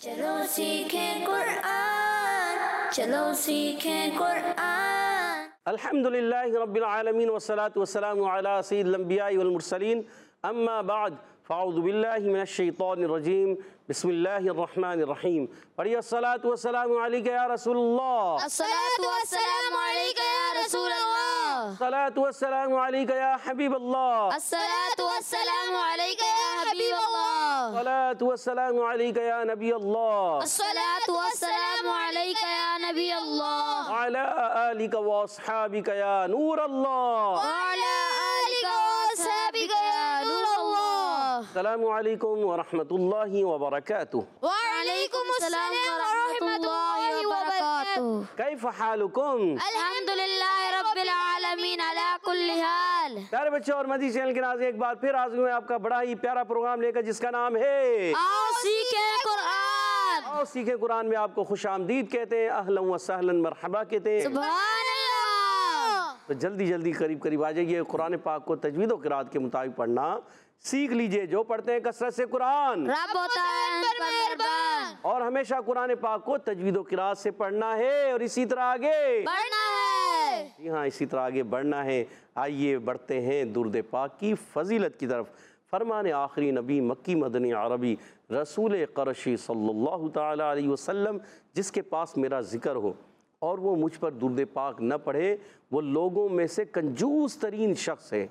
चलो सीखें कुरान, चलो सीखें कुरान। अल्हम्दुलिल्लाहि रब्बिल आलमीन वस्सलातु वस्सलामु अला सय्यिदिल अंबिया'i वल मुरसलीन अम्मा बाद फ़अऊज़ु बिल्लाहि मिनश शैतानिर रजीम बिस्मिल्लाहिर रहमानिर रहीम। पढ़िए अस्सलातु वस्सलामु अलैका या रसूलल्लाह, अस्सलातु वस्सलामु अलैका या रसूलल्लाह, अस्सलातु वस्सलामु अलैका या हबीबल्लाह, अस्सलातु वस्सलामु अलैका या हबीबल्लाह, अस्सलातु वस्सलामु अलैका या नबीअल्लाह, अस्सलातु वस्सलामु अलैका या नबीअल्लाह, व अला आलिका व अस्हाबिका या नूरल्लाह, व अला आलिका व अस्हाबिका या नूरल्लाह। अस्सलामु अलैकुम व रहमतुल्लाहि व बरकातुहू। व अलैकुम अस्सलाम व रहमतुल्लाहि व बरकातुहू। कैफ हालुकुम? अल्हम्दुलिल्लाहि रब्बिल आलमीन अला कुल्ली हाल। प्यारे बच्चों और मदनी चैनल के नाज़रीन, एक बार फिर हाज़िर हुए आपका बड़ा ही प्यारा प्रोग्राम लेकर जिसका नाम है आओ सीखें कुरान। आओ सीखे कुरान में आपको खुशामदीद कहते हैं, अहलन व सहलन मरहबा कहते हैं। सुभान अल्लाह। तो जल्दी जल्दी करीब करीब आ जाइए, कुरान पाक को तजवीद और क़िराअत के मुताबिक पढ़ना सीख लीजिए। जो पढ़ते हैं कसरत से कुरान, रब होता है उन पर मेहरबान। और हमेशा कुरान पाक को तजवीद और क़िराअत से पढ़ना है और इसी तरह आगे बढ़ना है। जी हाँ, इसी तरह आगे बढ़ना है। आइए बढ़ते हैं दुरूद पाक की फजीलत की तरफ। फरमान आखिरी नबी मक्की मदनी अरबी रसूल क़रशी सल्लल्लाहु ताला अलैहि वसल्लम, जिसके पास मेरा ज़िक्र हो और वो मुझ पर दुरूद पाक न पढ़े, वो लोगों में से कंजूस तरीन शख्स है।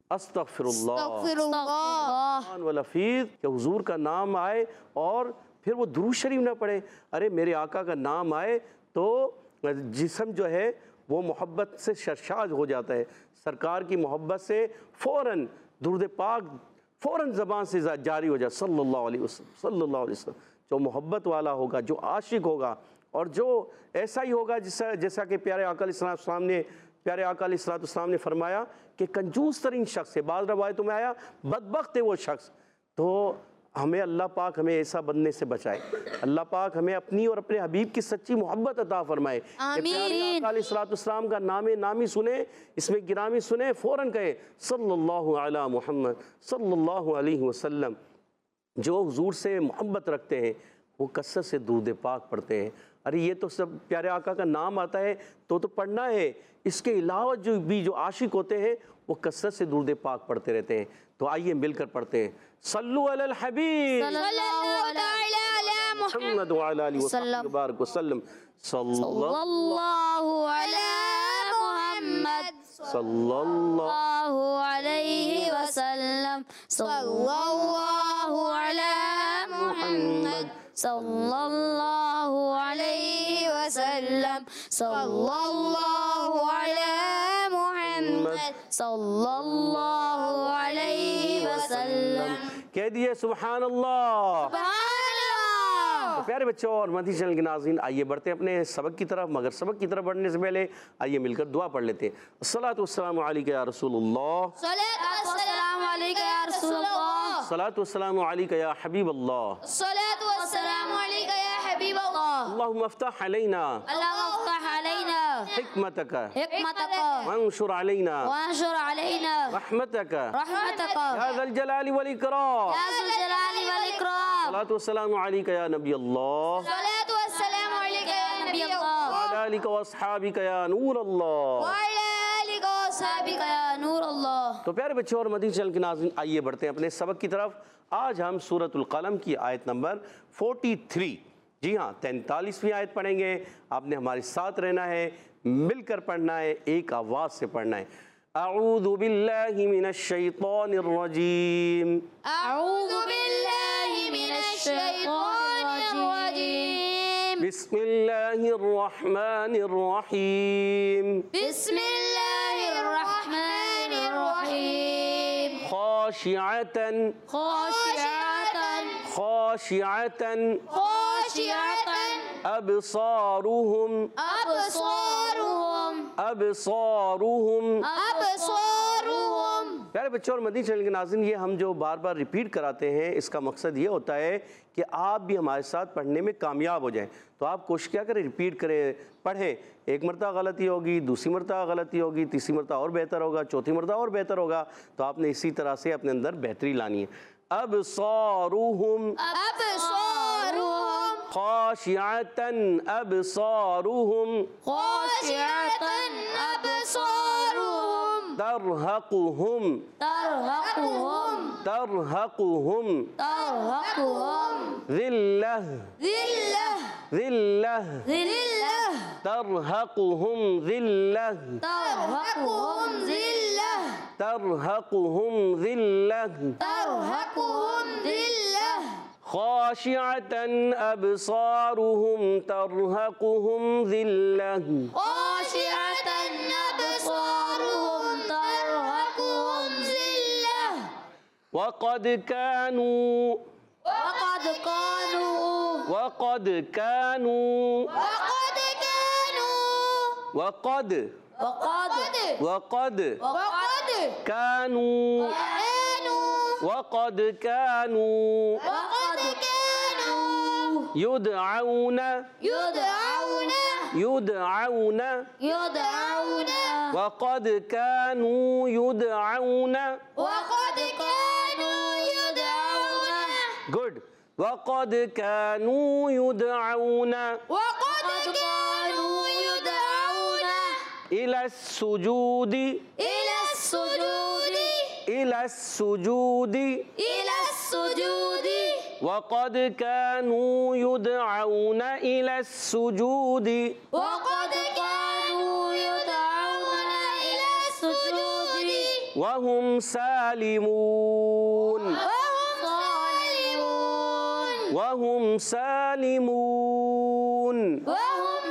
अस्तग़फिरुल्लाह व लफ़ीज़ कि हुज़ूर का नाम आए और फिर वो दुरूद शरीफ न पढ़े। अरे मेरे आका का नाम आए तो जिस्म जो है वो मोहब्बत से सरशाद हो जाता है। सरकार की मोहब्बत से फ़ौरन दुरूद पाक फ़ौरन ज़बान से जारी हो जाए। सल्लल्लाहु अलैहि वसल्लम। जो मोहब्बत वाला होगा, जो आशिक होगा और जो ऐसा ही होगा जैसा कि प्यारे आका अलैहिस्सलाम ने फरमाया कि कंजूस तरीन शख्स है। बाज़ रवायतों में आया बदबख्त है वो शख्स। तो हमें अल्लाह पाक हमें ऐसा बनने से बचाए। अल्लाह पाक हमें अपनी और अपने हबीब की सच्ची मोहब्बत अता फरमाए। आमीन। अलैहिस्सलाम का नामी सुने, इसमें गिरामी सुने, फ़ौरन कहे सल्लल्लाहु अला मुहम्मद सल्लल्लाहु अलैहि वसल्लम। जो हुजूर से मोहब्बत रखते हैं वो कसरत से दुरूद पाक पढ़ते हैं। अरे ये तो सब प्यारे आका का नाम आता है तो पढ़ना है। इसके अलावा जो आशिक होते हैं वो कसरत से दुरूद पाक पढ़ते रहते हैं। तो आइए मिलकर पढ़ते हैं। सल्लु अलल हबीब सल्लल्लाहु अलैहि मुहम्मद व अला आलिहि वसल्लम। सल्लल्लाहु अलैहि मुहम्मद सल्लल्लाहु अलैहि वसल्लम। सल्लल्लाहु अलैहि मुहम्मद सल्लल्लाहु अलैहि वसल्लम। सल्लल्लाहु अलैहि मुहम्मद सल्लल्लाहु अलैहि वसल्लम। कह दिए सुभान अल्लाह। तो प्यारे बच्चों और मदनी चैनल के नाज़रीन, आइए बढ़ते हैं अपने सबक की तरफ। मगर सबक की तरफ बढ़ने से पहले आइए मिलकर दुआ पढ़ लेते हैं। अस्सलातु वस्सलामु अलैका या रसूलल्लाह, सल्लल्लाहु अलैका या रसूलल्लाह, अस्सलातु वस्सलामु अलैका या हबीबल्लाह, सल्लल्लाहु अलैका या हबीबल्लाह। अल्लाहुम्मा अफ्तह अलैना अल्लाहुम्मा अफ्तह अलैना हिकमतका हिकमतका वंशुर अलैना वंशुर अलैना रहमतका रहमतका या ज़ल जलाली वल इकराम। या ज़ुल जलाली वल इकराम। अस्सलातु वस्सलामु अलैका या नबी अल्लाह, सल्लल्लाहु अलैहि अलैका या नबी अल्लाह, व अला आलिका व अस्हाबिका या नूर अल्लाह। व अला आलिका व अस्हाबिका या नूर अल्लाह। तो प्यारे बच्चों और मदनी चैनल के नाज़रीन, आइए बढ़ते हैं अपने सबक की तरफ। आज हम सूरतुल क़लम की आयत नंबर 43, जी हाँ 43वीं आयत पढ़ेंगे। आपने हमारे साथ रहना है, मिलकर पढ़ना है, एक आवाज़ से पढ़ना है। अऊज़ु बिल्लाहि मिनश शैतानिर रजीम, अऊज़ु बिल्लाहि मिनश शैतानिर रजीम, बिस्मिल्लाहिर रहमानिर रहीम, बिस्मिल्लाहिर रहमानिर रहीम। खाशिअतन खाशिअतन खाशिअतन खाशिअतन अबसारुहुम अबसारुहुम अबसारुहुम। अबसारुहुम। प्यारे बच्चों और मदनी चैनल के नाज़रीन, ये हम जो बार बार रिपीट कराते हैं, इसका मकसद ये होता है कि आप भी हमारे साथ पढ़ने में कामयाब हो जाएं। तो आप कोशिश क्या करें, रिपीट करें, पढ़ें। एक मरतबा गलती होगी, दूसरी मरतबा गलती होगी, तीसरी मरतबा और बेहतर होगा, चौथी मरतबा और बेहतर होगा। तो आपने इसी तरह से अपने अंदर बेहतरी लानी है। अबसारुहुम अबसारुहुम खाशिअतन अबसारुहुम खाशिअतन अबसारुहुम तरहकुहुम तरहकुहुम तरहकुहुम ज़िल्लह ज़िल्लह ज़िल्लह ज़िल्लह तरहकुहुम ज़िल्लह तरहकुहुम ज़िल्लह तरहकुहुम ज़िल्लह तरहकुहुम ज़िल्लह खाशिअतन अबसारुहुम तरहकुहुम ज़िल्लह खाशिअतन अबसारुहुम तरहकुहुम ज़िल्लह वक़द कानू वक़द कानू वक़द कानू वक़द कानू वक़द वक़द वक़द वक़द कानू कानू वक़द कानू वक़द कानू युदअऊन युदअऊन युदअऊन युदअऊन वक़द कानू युदअऊन वक़द कानू युदअऊन गुड वक़द कानू युदअऊन वक़द कानू युदअऊन इलस्सुजूदि इलस्सुजूदि इलस्सुजूदि इलस्सुजूदि वक़द कानू युदअऊन इलस्सुजूदि वक़द कानू युदअऊन इलस्सुजूदि वहुम सालिमून वहुम सालिमून वहुम सालिमून वहुम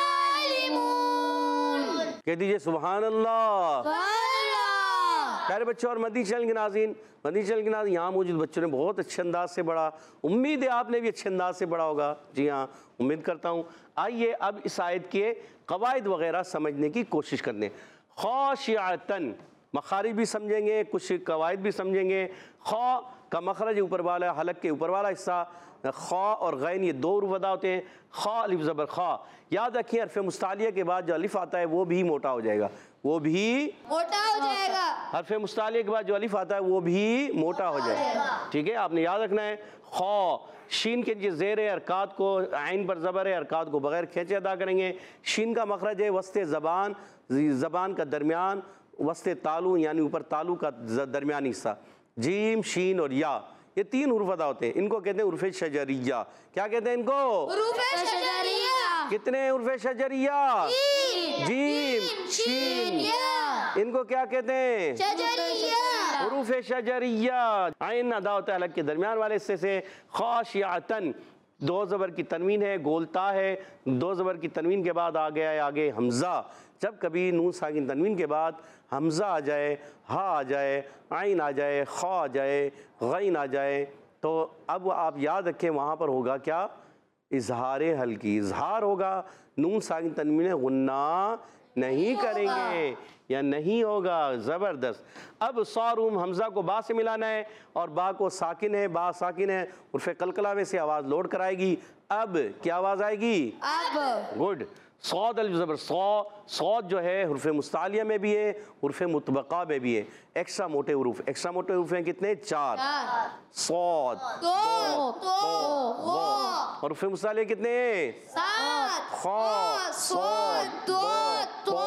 सालिमून कह दीजिए सुभान अल्लाह। अल्लाह प्यारे बच्चों और मदनी चैनल के नाज़रीन, मदनी चैनल के नाज़रीन, यहाँ मौजूद बच्चों ने बहुत अच्छे अंदाज से पढ़ा। उम्मीद है आपने भी अच्छे अंदाज से पढ़ा होगा। जी हाँ, उम्मीद करता हूँ। आइए अब इस आयत के कवायद वगैरह समझने की कोशिश करते हैं। खाशिअतन मखारिज भी समझेंगे, कुछ कवायद भी समझेंगे। खा का मखरज ऊपर वाला, हलक के ऊपर वाला हिस्सा। खा और गैन ये दो हरूफ अदा होते हैं। खा अलिफ ज़बर खा। याद रखिए हरफ मुस्तालिया के बाद जो अलिफ आता है वो भी मोटा हो जाएगा, वो भी मोटा हो जाएगा। हरफ मुस्तालिया के बाद जो अलिफ आता है वो भी मोटा हो जाएगा। ठीक है, आपने याद रखना है। खा शीन के नीचे ज़ेर है, हरकात को आइन पर ज़बर है, हरकात को बगैर खींचे अदा करेंगे। शीन का मखरज है वस्ते ज़बान, ज़बान का दरमियान, वस्ते तालू यानी ऊपर तालू का दरमियानी हिस्सा। जीम शीन और या ये तीन हुरूफ अदा होते हैं। इनको कहते हैं हुरूफ शजरिया। क्या कहते हैं इनको? हुरूफ शजरिया। कितने हुरूफ शजरिया? जीम शीन। इनको क्या कहते हैं? शजरिया। हुरूफ शजरिया। आइन अदा होता है हलक के दरमियान वाले हिस्से से। खाशिअतन दो ज़बर की तनवीन है, गोलता है। दो ज़बर की तनवीन के बाद आ गया है आगे हमज़ा। जब कभी नून साकिन तनवीन के बाद हमज़ा आ जाए, हा आ जाए, आइन आ जाए, खा आ जाए, गैन आ जाए, तो अब आप याद रखें वहाँ पर होगा क्या? इजहार हल्की। इजहार होगा, नून साकिन तनवीन गुन्ना नहीं करेंगे या नहीं होगा। ज़बरदस्त। अब सारूम हमज़ा को बा से मिलाना है और बा को साकिन है, बा साकिन है, उर्फ़े कलकला में से आवाज़ लोड कराएगी। अब क्या आवाज़ आएगी? अब गुड। सौद अलिफ ज़बर सौ। सौद जो है हुर्फ़े मुस्तालिया में भी है, हुर्फ़े मुतबक़ा में भी है। एक्स्ट्रा मोटे हुरूफ, एक्स्ट्रा मोटे हुरूफ हैं कितने? चार। सौद, दो और हुर्फ़े मुस्तालिया कितने? सात खा, सौद दो तो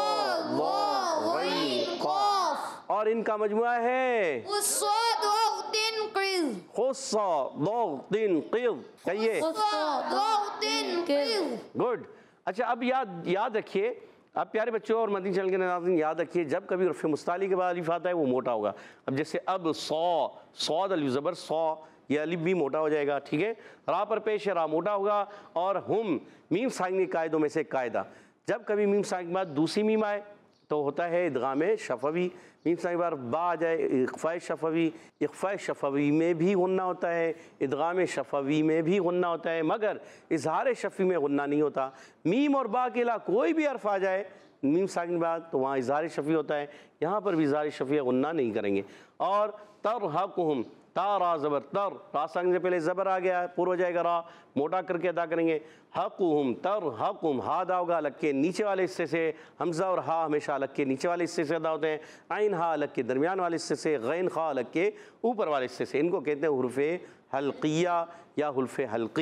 कॉफ और इनका मजमुआ है उसद वक्तिन क़िज़ खुस्सा दो तीन क़िज़। कहिए उसद वक्तिन क़िज़। गुड। अच्छा अब याद रखिए, अब प्यारे बच्चों और मदनी चैनल के नाज़रीन याद रखिए, जब कभी उर्फ़ मुस्ताली के बाद अलिफ आता है वो मोटा होगा। अब जैसे अब सौद अलिफ ज़बर सौ, ये अलिफ भी मोटा हो जाएगा। ठीक है, रा पर पेश है, रा मोटा होगा। और हम मीम साकिन कायदों में से कायदा, जब कभी मीम साकिन के बाद दूसरी मीम आए तो होता है इदगाम शफवी। मीम साकिन के बाद बा आ जाए, इख्फा शफवी। इख्फा शफवी में भी गुन्ना होता है, इदगाम शफवी में भी गुन्ना होता है, मगर इजहार शफी में गुन्ना नहीं होता। मीम और बा के अलावा कोई भी हर्फ आ जाए मीम साकिन के बाद तो वहाँ इजहार शफी होता है। यहाँ पर भी इजहार शफी गुन्ना नहीं करेंगे। और तरहकुहुम, ता रा ज़बर तर, रा साकिन से पहले ज़बर आ गया है, पूरा हो जाएगा, रा मोटा करके अदा करेंगे। हकुहुम तरहकुम, हा अदा होगा अलग के नीचे वाले हिस्से से। हमज़ा और हा हमेशा अलग के नीचे वाले हिस्से से अदा होते हैं। आइन हा अलग के दरमियान वाले हिस्से से, गैन खा अलग के ऊपर वाले हिस्से से। इनको कहते हैं हुर्फ़े हल्किया या हुर्फ़े हल्की।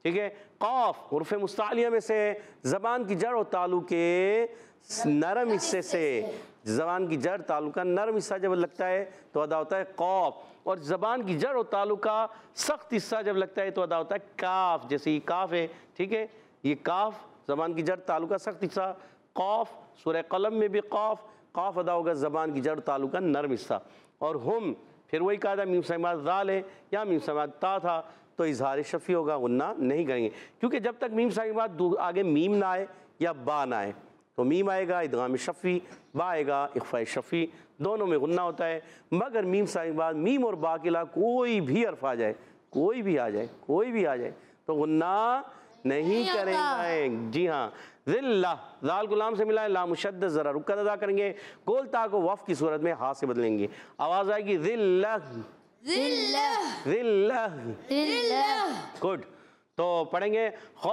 ठीक है। कौफ हुर्फ़ मुस्तालिया में से, ज़बान की जड़ और तालु के नरम हिस्से से, ज़बान की जड़ तालु का नरम हिस्सा जब लगता है तो अदा होता है कौफ, और ज़बान की जड़ और तालु का सख्त हिस्सा जब लगता है तो अदा होता है काफ। जैसे ये काफ है, ठीक है, ये काफ ज़बान की जड़ तालु का सख्त हिस्सा, कौफ सूरह कलम में भी काफ अदा होगा ज़बान की जड़ तालु का नरम हिस्सा। और हम फिर वही कहा था मीम समा दाल है या मीम समा ता था तो इजहार शफ़ी होगा, गुन्ना नहीं करेंगे, क्योंकि जब तक मीम समा के बाद आगे मीम ना आए या बा ना आए तो मीम आएगा इदगाम शफ़ी, बा आएगा इख्फ़ा शफ़ी, दोनों में गुन्ना होता है। मगर मीम समा के बाद मीम और बा के अलावा कोई भी हर्फ आ जाए, कोई भी आ जाए तो गुन्ना नहीं करेंगे। जी हाँ, ज़िल्ला ज़ाल गुलाम से मिला है, ला मुशद्दद ज़रा रुक्कत अदा करेंगे, गोल ता को वफ़ की सूरत में हा से बदलेंगे, आवाज़ आएगी ज़िल्ला ज़िल्ला ज़िल्ला ज़िल्ला। गुड, तो पढ़ेंगे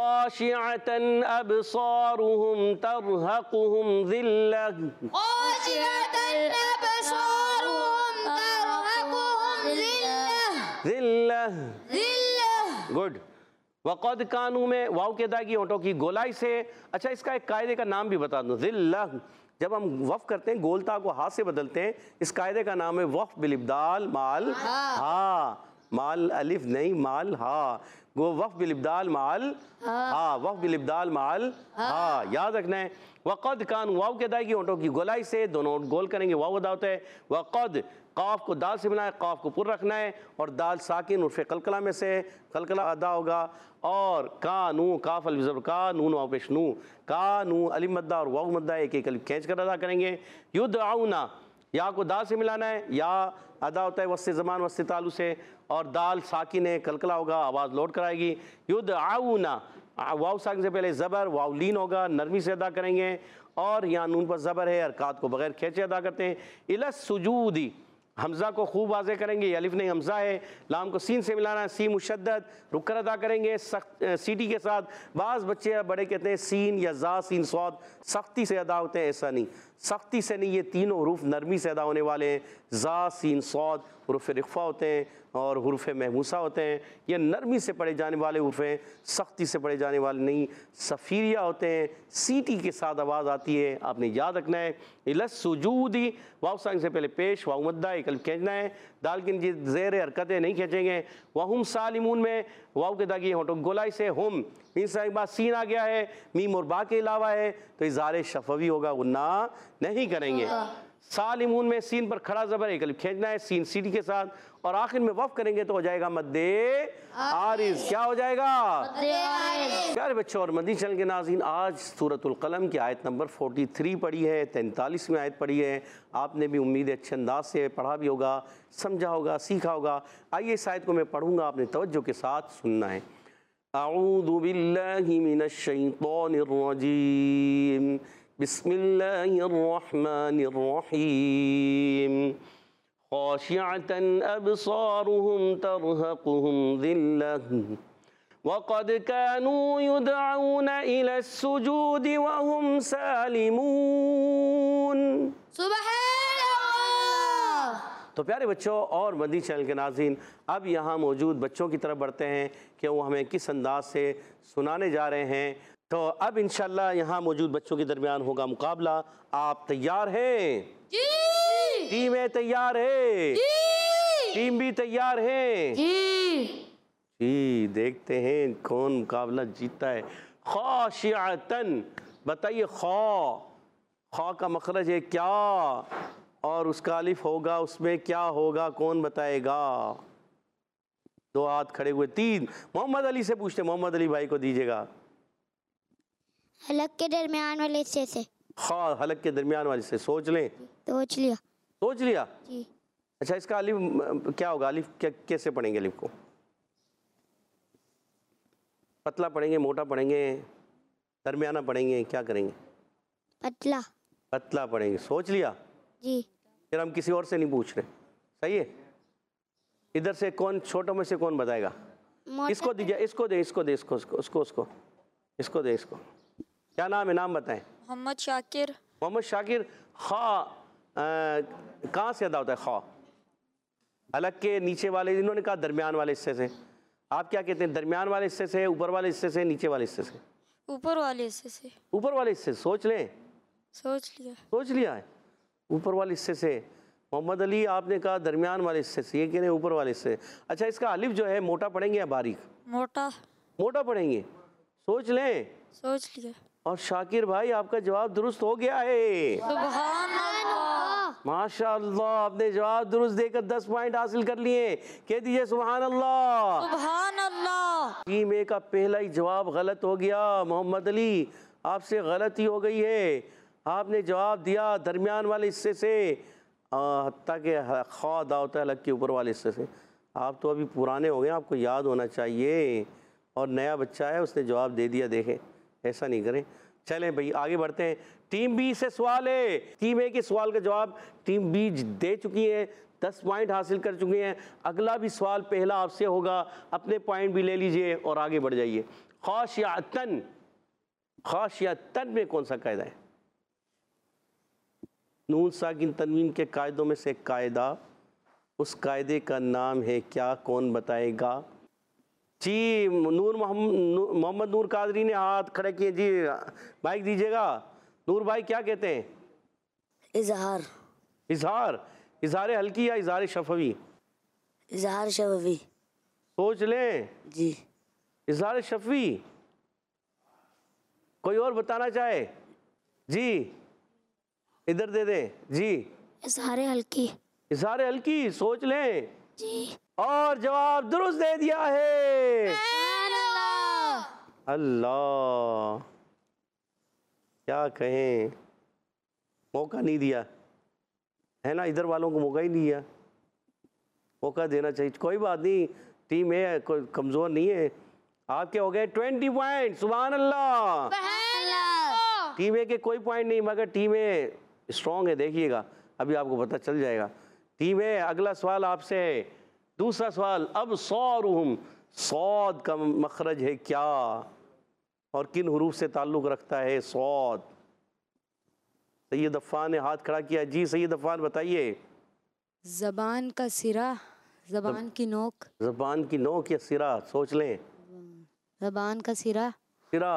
ख़ाशिअतन अबसारुहुम तरहक़ुहुम ज़िल्ला, ख़ाशिअतन अबसारुहुम तरहक़ुहुम ज़िल्ला ज़िल्ला। गुड। वक़द कानू में वाव के अदा की होंठों की गोलाई से। अच्छा, इसका एक कायदे का नाम भी बता दूँ, ज़िल्ला जब हम वफ़ करते हैं गोलता को हा से बदलते हैं, इस कायदे का नाम है वफ़ बिल इब्दाल माल हा, माल अलिफ नहीं माल हा, वो वफ़ बिल इब्दाल माल हा, वफ़ बिल इब्दाल माल हा, याद रखना है। वक़द कान वाव के अदा की होंठों की गोलाई से, दोनों गोल करेंगे, वाव अदा होता है। वक़द काफ को दाल से मिलाना है, काफ को पुर रखना है, और दाल साकिन उर्फ़े कलकला में से कलकला अदा होगा। और कानू काफ अलिफ ज़बर का, नून वाव पेश नू, कानू अलिफ मद्दा और वाव मद्दा एक एक अलिफ खींच कर अदा करेंगे। युदअउना या को दाल से मिलाना है, या अदा होता है वस्ते ज़मान वस्ते तालु से, और दाल साकिन है कलकला होगा, आवाज़ लौट कर आएगी। युदअउना वाव साकिन से पहले ज़बर, वाव लीन होगा, नरमी से अदा करेंगे, और यहाँ नून पर ज़बर है, हरकात को बगैर खींचे अदा करते हैं। इलस सुजूदी हमज़ा को खूब वाज़े करेंगे, अलिफ नहीं हमज़ा है, लाम को सीन से मिलाना है, सी मुशद्दद रुक कर अदा करेंगे सख्त सीटी के साथ। बाज़ बच्चे या बड़े कहते हैं सीन या जा सीन स्वाद सख्ती से अदा होते हैं, ऐसा नहीं, सख्ती से नहीं, ये तीनों हुरूफ नरमी से अदा होने वाले हैं। जा सीन स्वाद हुरूफ रिख्फ़ा होते हैं और हुरूफ महमूसा होते हैं, ये नरमी से पढ़े जाने वाले हुरूफ हैं, सख्ती से पढ़े जाने वाले नहीं। सफ़ीरिया होते हैं, सीटी के साथ आवाज़ आती है, आपने याद रखना है। इलस सुजूदी वाव सांग से पहले पेश, वाव मद्दा एक अलिफ खींचना है, दाल की ज़ेर हरकतें नहीं खींचेंगे। वहुम सालिमून में वाव के दागी होंठों गोलाई से, हम मीन से एक बार सीन आ गया है, मीम और बा के अलावा है तो इज़हार शफ़वी होगा, गुन्ना नहीं करेंगे। सालिमून में सीन पर खड़ा ज़बर एक अलिफ खींचना है, सीन सीटी के साथ, और आखिर में वफ़ करेंगे तो हो जाएगा मद्दे आरिज़। क्या हो जाएगा? प्यारे बच्चों और मदनी चैनल के नाज़रीन, आज सूरतुल क़लम की आयत नंबर 43 पढ़ी है, 43 में आयत पढ़ी है। आपने भी उम्मीद है अच्छे अंदाज से पढ़ा भी होगा, समझा होगा, सीखा होगा। आइए इस आयत को मैं पढ़ूँगा, आपने तवज्जो के साथ सुनना है। अऊज़ु बिल्लाहि मिनश शैतानिर रजीम, बिस्मिल्लाहिर रहमानिर रहीम। ख़ाशिअतन अबसारुहुम तरहक़ुहुम ज़िल्लह वक़द कानू युदअऊना इलस्सुजूदि वहुम सालिमून। सुबहानल्लाह। तो प्यारे बच्चों और मदनी चैनल के नाज़रीन, अब यहाँ मौजूद बच्चों की तरफ बढ़ते हैं कि वो हमें किस अंदाज से सुनाने जा रहे हैं। तो अब इंशाअल्लाह यहाँ मौजूद बच्चों के दरमियान होगा मुकाबला। आप तैयार हैं? जी। टीमें तैयार है? जी। टीम भी तैयार है? जी। जी, देखते हैं कौन मुकाबला जीतता है। ख़ाशिअतन, बताइए खा का मखरज है क्या, और उसका अलिफ होगा, उसमें क्या होगा, कौन बताएगा? दो हाथ खड़े हुए, तीन। मोहम्मद अली से पूछते, मोहम्मद अली भाई को दीजिएगा। हलक के दरमियान वाले हिस्से से। खा हलक के दरमियान वाले से, सोच लें। सोच लिया। सोच लिया? जी। अच्छा, इसका अलिफ क्या होगा? अलिफ कैसे पढ़ेंगे? अलिफ को पतला पढ़ेंगे, मोटा पढ़ेंगे, दरमियाना पढ़ेंगे, क्या करेंगे? पतला। पतला पढ़ेंगे। सोच लिया? जी। फिर हम किसी और से नहीं पूछ रहे, सही है? इधर से कौन, छोटों में से कौन बताएगा? इसको दीजिए, इसको दे, इसको दे, इसको उसको उसको उसको इसको दे, इसको। क्या नाम है? नाम बताएं। मोहम्मद शाकिर। मोहम्मद शाकिर। खा कहाँ से अदा होता है? खा हलक के नीचे वाले, इन्होंने कहा दरमियान वाले हिस्से से। आप क्या कहते हैं, दरमियान वाले हिस्से से, ऊपर वाले हिस्से से, नीचे वाले हिस्से से? ऊपर वाले हिस्से से। ऊपर वाले हिस्से। सोच लें। सोच लिया। सोच लिया है। ऊपर वाले हिस्से से। मोहम्मद अली आपने कहा दरमियान वाले हिस्से से, ये कह रहे हैं ऊपर वाले हिस्से। अच्छा, इसका अलिफ जो है मोटा पढ़ेंगे या बारीक? मोटा। मोटा पढ़ेंगे। सोच लें। सोच लिया। और शाकिर भाई आपका जवाब दुरुस्त हो गया है। सुभान अल्लाह। माशाअल्लाह, आपने जवाब दुरुस्त देकर 10 पॉइंट हासिल कर लिए। कह दीजिए सुभान अल्लाह। सुभान अल्लाह। टीम ए का पहला ही जवाब गलत हो गया। मोहम्मद अली आपसे गलती हो गई है। आपने जवाब दिया दरमियान वाले हिस्से से, हत्ता के खा दावत अलग के ऊपर वाले हिस्से से। आप तो अभी पुराने हो गए, आपको याद होना चाहिए। और नया बच्चा है, उसने जवाब दे दिया। देखें, ऐसा नहीं करें। चलें भाई आगे बढ़ते हैं। टीम बी से सवाल है। टीम ए के सवाल का जवाब टीम बी दे चुकी है, 10 पॉइंट हासिल कर चुके हैं। अगला भी सवाल पहला आपसे होगा, अपने पॉइंट भी ले लीजिए और आगे बढ़ जाइए। खाशियतन, खाशियतन में कौन सा कायदा है? नून साकिन तनवीन के कायदों में से कायदा, उस कायदे का नाम है क्या? कौन बताएगा जी? मोहम्मद नूर कादरी ने हाथ खड़े किए जी, माइक दीजिएगा। नूर भाई क्या कहते हैं? इजहार। इजहार। इजहार हल्की या इजहार शफवी? इजहार शफवी। सोच लें जी। इजहार शफवी। कोई और बताना चाहे जी? इधर दे दें जी। इजहार हल्की। इजहार हल्की। सोच लें जी। और जवाब दुरुस्त दे दिया है। अल्लाह, क्या कहें, मौका नहीं दिया है ना, इधर वालों को मौका ही नहीं दिया। मौका देना चाहिए। कोई बात नहीं, टीम है, कोई कमज़ोर नहीं है। आपके हो गए 20 पॉइंट। सुभान अल्लाह। टीम ए के कोई पॉइंट नहीं, मगर टीम ए स्ट्रॉन्ग है। देखिएगा, अभी आपको पता चल जाएगा। टीम ए, अगला सवाल आपसे है। दूसरा सवाल, अब सौरुहुम, सौद का मखरज है क्या और किन हुरूफ से ताल्लुक़ रखता है सौद? सैयद अफ़ान ने हाथ खड़ा किया जी। सैयद अफ़ान बताइए। ज़बान का सिरा, ज़बान की नोक। ज़बान की नोक या सिरा? सोच लें। ज़बान का सिरा। सिरा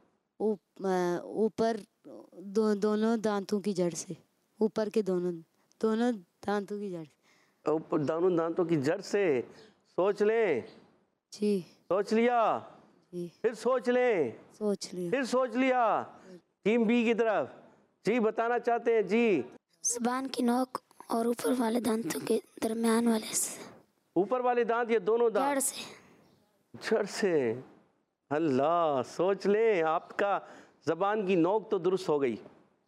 ऊपर दोनों दांतों की जड़ से, ऊपर के दोनों दांतों की जड़ से। ऊपर दोनों दांतों की जड़ से। सोच लें जी। सोच लिया जी। फिर सोच लें। सोच लिया। फिर सोच लिया। टीम बी की तरफ जी बताना चाहते हैं जी। ज़बान की नोक और ऊपर वाले दांतों के दरमियान वाले से। ऊपर वाले दांत या दोनों दांत? जड़ से। जड़ से। अल्लाह, सोच लें। आपका ज़बान की नोक तो दुरुस्त हो गई।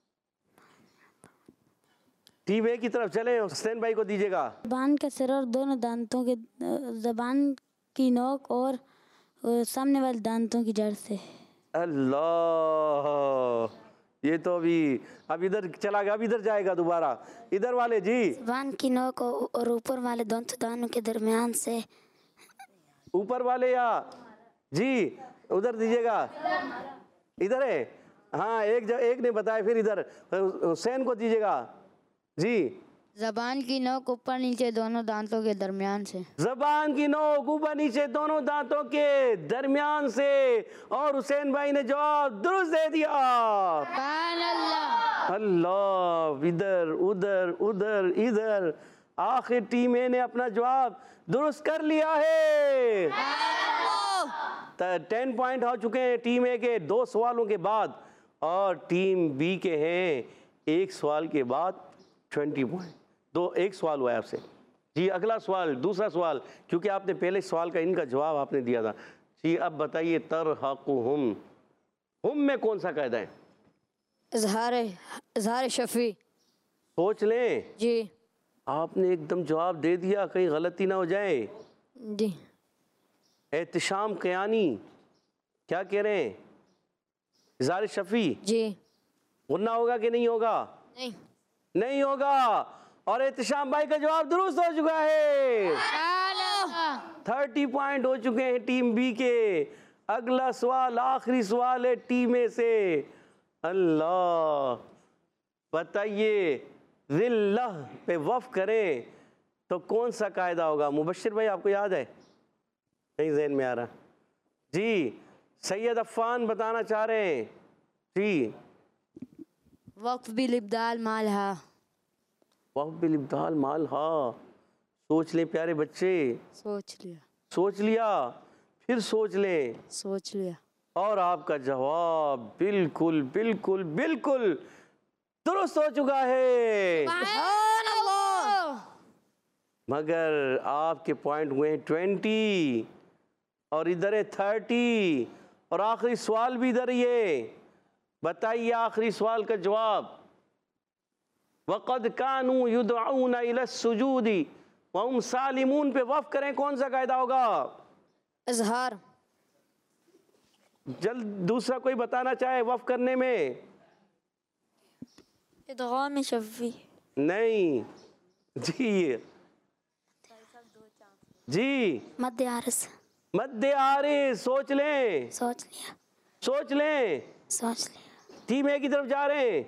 टीम ए की तरफ चलें, हुसैन भाई को दीजिएगा। ज़बान का सिर और दोनों दांतों के, ज़बान की नोक और सामने वाले दांतों की जड़ से। अल्लाह, ये तो अब इधर चला गया, अब इधर जाएगा दोबारा। इधर वाले जी। ज़बान की नोक और ऊपर वाले दोनों दानों के दरमियान से। ऊपर वाले या जी उधर दीजिएगा। इधर है, हाँ, एक ने बताया। फिर इधर हुसैन को दीजिएगा जी। ज़बान की नोक ऊपर नीचे दोनों दांतों के दरमियान से। ज़बान की नोक ऊपर नीचे दोनों दांतों के दरमियान से। और हुसैन भाई ने जवाब दुरुस्त दे दिया। अल्लाह, इधर उधर उधर इधर, आखिर टीम ए ने अपना जवाब दुरुस्त कर लिया है। 10 पॉइंट हो चुके हैं टीम ए के 2 सवालों के बाद, और टीम बी के हैं 1 सवाल के बाद 20 पॉइंट। एक सवाल हुआ है आपसे जी। अगला सवाल, दूसरा सवाल, क्योंकि आपने पहले सवाल का इनका जवाब आपने दिया था जी। अब बताइए, तरहक़ुहुम, हुम में कौन सा कायदा है? इज़हार शफ़ी। सोच लें जी। आपने एकदम जवाब दे दिया, कहीं गलती ना हो जाए जी। एहतिशाम कयानी क्या कह रहे हैं? इज़हार शफ़ी जी। गुन्ना होगा कि नहीं होगा? नहीं। नहीं होगा। और एहतिशाम भाई का जवाब दुरुस्त हो चुका है। 30 पॉइंट हो चुके हैं टीम बी के। अगला सवाल, आखिरी सवाल है टीम ए से। अल्लाह, बताइए, ज़िल्लह पे वफ़ करें तो कौन सा कायदा होगा? मुबश्शिर भाई आपको याद है? नहीं ज़हन में आ रहा जी। सैयद अफ़ान बताना चाह रहे हैं जी। वक्फ बिल इब्दाल माल हा। वक्फ बिल इब्दाल माल हा। सोच लें प्यारे बच्चे, सोच लिया। सोच लिया, फिर सोच लें। सोच लिया। और आपका जवाब बिल्कुल बिल्कुल बिल्कुल दुरुस्त हो चुका है। मगर आपके पॉइंट हुए 20 और इधर है 30 और आखिरी सवाल भी इधर ही है। बताइए आखिरी सवाल का जवाब। वक़द कानू युदऊना इला सुजूदी व हुम सालिमून पे वफ़ करें, कौन सा कायदा होगा? इजहार। जल्द दूसरा कोई बताना चाहे वफ़ करने में? इदगाम शफ़ी। नहीं जी जी। मध्य आरस। मध्य आरिस। सोच लें, सोच लिया। सोच लें। सोच लिया। टीम ए की तरफ जा रहे हैं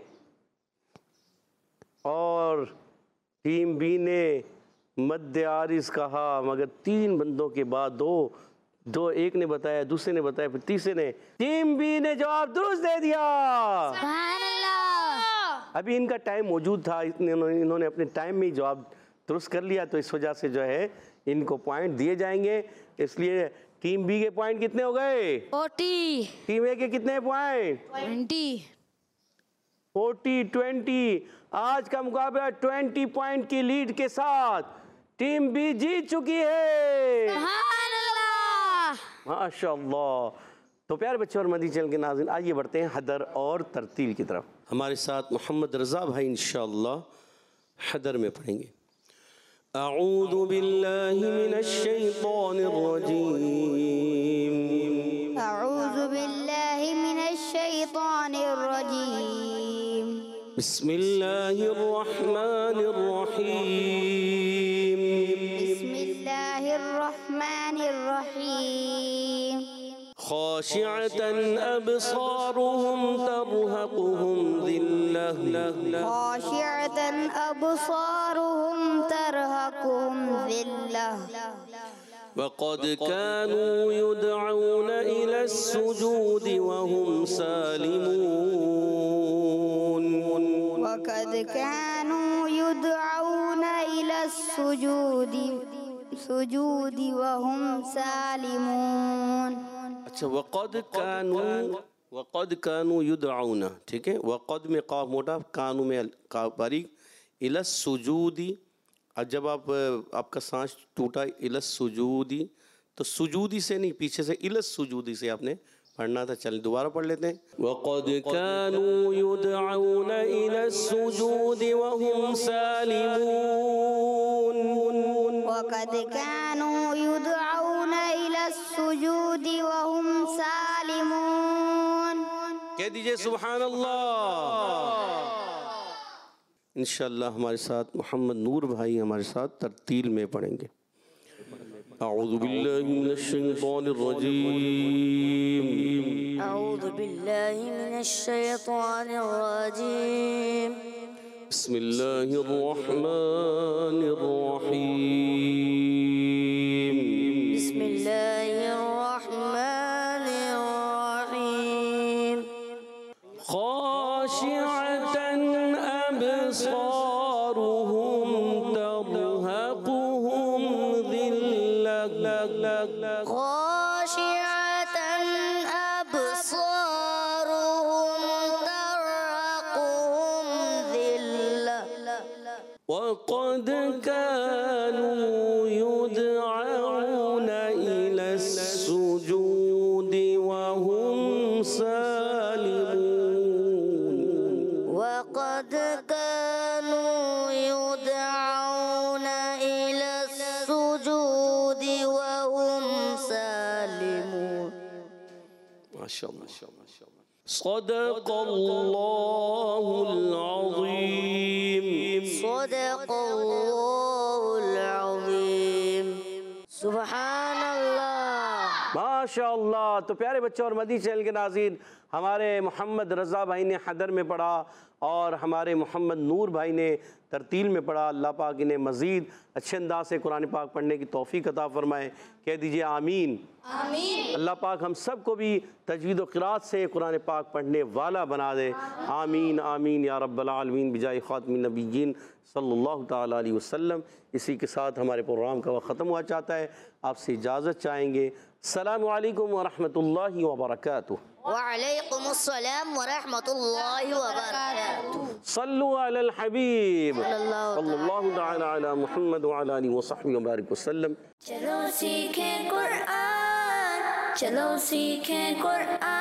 और टीम बी ने मध्य आरिस कहा, मगर 3 बंदों के बाद दो एक ने बताया, दूसरे ने बताया, फिर तीसरे ने। टीम बी ने जवाब दुरुस्त दे दिया। अभी इनका टाइम मौजूद था, इन्होंने अपने टाइम में ही जवाब दुरुस्त कर लिया, तो इस वजह से जो है इनको पॉइंट दिए जाएंगे। इसलिए टीम बी के पॉइंट कितने हो गए? 40। टीम ए के कितने पॉइंट? 20। 40-20। आज का मुकाबला 20 पॉइंट की लीड के साथ टीम बी जीत चुकी है। माशाअल्लाह। तो प्यारे बच्चों और मदनी चैनल के नाज़रीन, आइए बढ़ते हैं हदर और तरतील की तरफ। हमारे साथ मोहम्मद रज़ा भाई इंशाअल्लाह हदर में पढ़ेंगे। अऊज़ु बिल्लाहि मिनश शैतानिर रजीम। अऊज़ु बिल्लाहि मिनश शैतानिर रजीम। बिस्मिल्लाहिर रहमानिर रहीम। बिस्मिल्लाहिर रहमानिर रहीम। खाशिअतन अबसारुहुम तरहकुहुम ज़िल्लह। खाशिअतन अबसारुहुम तरहकुहुम ज़िल्लह। वक़द कानू युदऊना इला सुजूद वहुम सालिमून। वक़द कानू युदऊना इला सुजूदी वहुम सालिमून। अच्छा, वक़द कानू युदऊना, ठीक है। वक़द में काफ मोटा, कानू में काफ बारीक। इला सुजूदी, और जब आपका सांस टूटा इला सुजूदी, तो सुजूदी से नहीं, पीछे से इला सुजूदी से आपने पढ़ना था। चल दोबारा पढ़ लेते हैं। वक़द कानू युदऊना इला सुजूदी वहुम सालिमून। वक़द कानू युदऊना इला सुजूदी वहुम सालिमून। कह दीजिए सुभान अल्लाह। इंशाअल्लाह हमारे साथ मोहम्मद नूर भाई हमारे साथ तरतील में पढ़ेंगे। अऊज़ु बिल्लाहि मिनश शैतानिर रजीम। अऊज़ु बिल्लाहि मिनश शैतानिर रजीम। बिस्मिल्लाहिर रहमानिर रहीम। बिस्मिल्लाहिर रहमानिर रहीम। खाशिअतन अबसारुहुम तरहकुहुम ज़िल्लह। खाशिअतन अबसारुहुम तरहकुहुम ज़िल्लह। वक़द कानू युदऊना इला सुजूदी वहुम सालिमून। वक़द कानू युदऊना इला सुजूदी वहुम सालिमून। माशाअल्लाह। सदक़ल्लाहुल अज़ीम। सदक़ल्लाहुल अज़ीम। सुब्हानल्लाह। माशाअल्लाह। तो प्यारे बच्चों और मदी चैनल के नाज़रीन, हमारे मोहम्मद रज़ा भाई ने हदर में पढ़ा और हमारे मोहम्मद नूर भाई ने तरतील में पढ़ा। अल्लाह पाक इन्हें मज़ीद अच्छे अंदाज से कुरान पाक पढ़ने की तौफ़ीक़ अता फ़रमाए। कह दीजिए आमीन। आमीन। अल्लाह पाक हम सब को भी तजवीद व क़िराअत से कुरान पाक पढ़ने वाला बना दे। आमीन आमीन या रब्बल आलमीन बिजाए ख़ातिमिन नबिय्यीन सल्लल्लाहु तआला अलैहि वसल्लम। इसी के साथ हमारे प्रोग्राम का वक्त ख़त्म हुआ चाहता है। आपसे इजाज़त चाहेंगे। अस्सलामु अलैकुम व रहमतुल्लाहि व बरकातुहू। वअलैकुमुस्सलाम वरहमतुल्लाहि वबरकातुहू। सल्लु अलल हबीब सल्लल्लाहु तआला अला मुहम्मद व अला आलिहि व सहबिहि व बारिक वसल्लम। चलो सीखें कुरान, चलो सीखें कुरान।